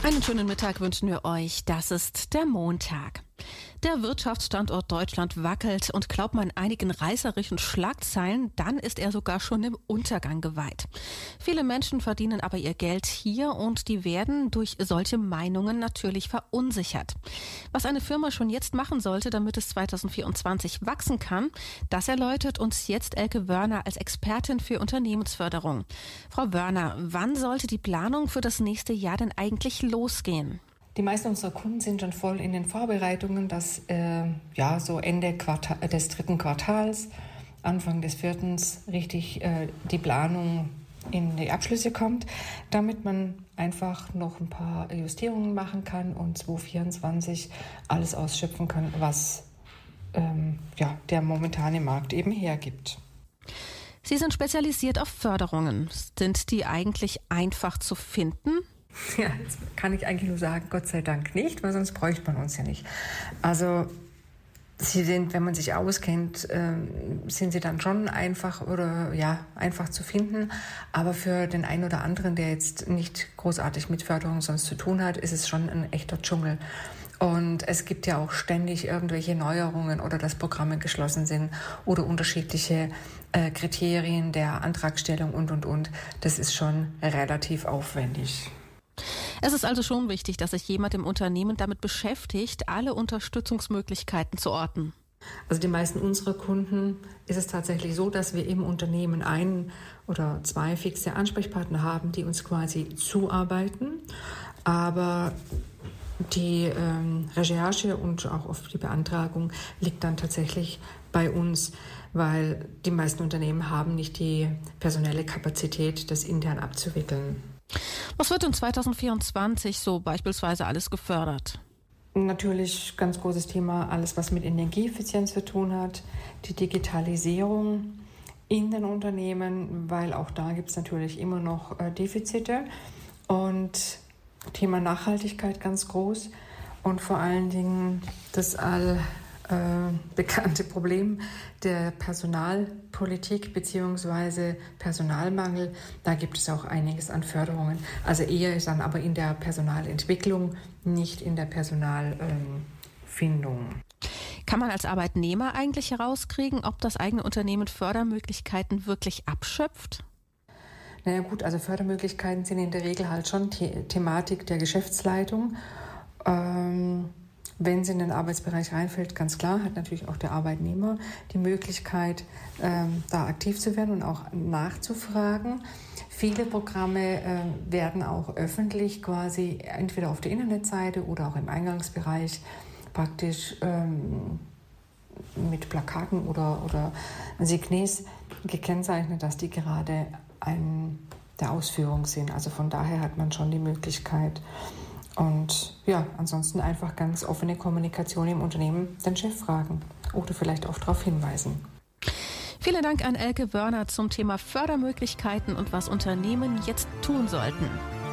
Einen schönen Mittag wünschen wir euch. Das ist der Montag. Der Wirtschaftsstandort Deutschland wackelt und glaubt man einigen reißerischen Schlagzeilen, dann ist er sogar schon im Untergang geweiht. Viele Menschen verdienen aber ihr Geld hier und die werden durch solche Meinungen natürlich verunsichert. Was eine Firma schon jetzt machen sollte, damit es 2024 wachsen kann, das erläutert uns jetzt Elke Wörner als Expertin für Unternehmensförderung. Frau Wörner, wann sollte die Planung für das nächste Jahr denn eigentlich losgehen? Die meisten unserer Kunden sind schon voll in den Vorbereitungen, dass so Ende des dritten Quartals, Anfang des vierten richtig die Planung in die Abschlüsse kommt, damit man einfach noch ein paar Justierungen machen kann und 2024 alles ausschöpfen kann, was der momentane Markt eben hergibt. Sie sind spezialisiert auf Förderungen. Sind die eigentlich einfach zu finden? Ja, jetzt kann ich eigentlich nur sagen, Gott sei Dank nicht, weil sonst bräuchte man uns ja nicht. Also sie sind, wenn man sich auskennt, sind sie dann schon einfach zu finden. Aber für den einen oder anderen, der jetzt nicht großartig mit Förderung sonst zu tun hat, ist es schon ein echter Dschungel. Und es gibt ja auch ständig irgendwelche Neuerungen oder dass Programme geschlossen sind oder unterschiedliche Kriterien der Antragstellung und. Das ist schon relativ aufwendig. Es ist also schon wichtig, dass sich jemand im Unternehmen damit beschäftigt, alle Unterstützungsmöglichkeiten zu orten. Also die meisten unserer Kunden ist es tatsächlich so, dass wir im Unternehmen ein oder zwei fixe Ansprechpartner haben, die uns quasi zuarbeiten. Aber die Recherche und auch oft die Beantragung liegt dann tatsächlich bei uns, weil die meisten Unternehmen haben nicht die personelle Kapazität, das intern abzuwickeln. Was wird in 2024 so beispielsweise alles gefördert? Natürlich ganz großes Thema, alles was mit Energieeffizienz zu tun hat, die Digitalisierung in den Unternehmen, weil auch da gibt es natürlich immer noch Defizite und Thema Nachhaltigkeit ganz groß und vor allen Dingen das bekannte Problem der Personalpolitik bzw. Personalmangel. Da gibt es auch einiges an Förderungen. Also eher ist dann aber in der Personalentwicklung, nicht in der Personalfindung. Kann man als Arbeitnehmer eigentlich herauskriegen, ob das eigene Unternehmen Fördermöglichkeiten wirklich abschöpft? Naja gut, also Fördermöglichkeiten sind in der Regel halt schon Thematik der Geschäftsleitung. Wenn es in den Arbeitsbereich reinfällt, ganz klar, hat natürlich auch der Arbeitnehmer die Möglichkeit, da aktiv zu werden und auch nachzufragen. Viele Programme werden auch öffentlich quasi entweder auf der Internetseite oder auch im Eingangsbereich praktisch mit Plakaten oder Signes gekennzeichnet, dass die gerade der Ausführung sind. Also von daher hat man schon die Möglichkeit. Und ja, ansonsten einfach ganz offene Kommunikation im Unternehmen, den Chef fragen oder vielleicht auch darauf hinweisen. Vielen Dank an Elke Wörner zum Thema Fördermöglichkeiten und was Unternehmen jetzt tun sollten.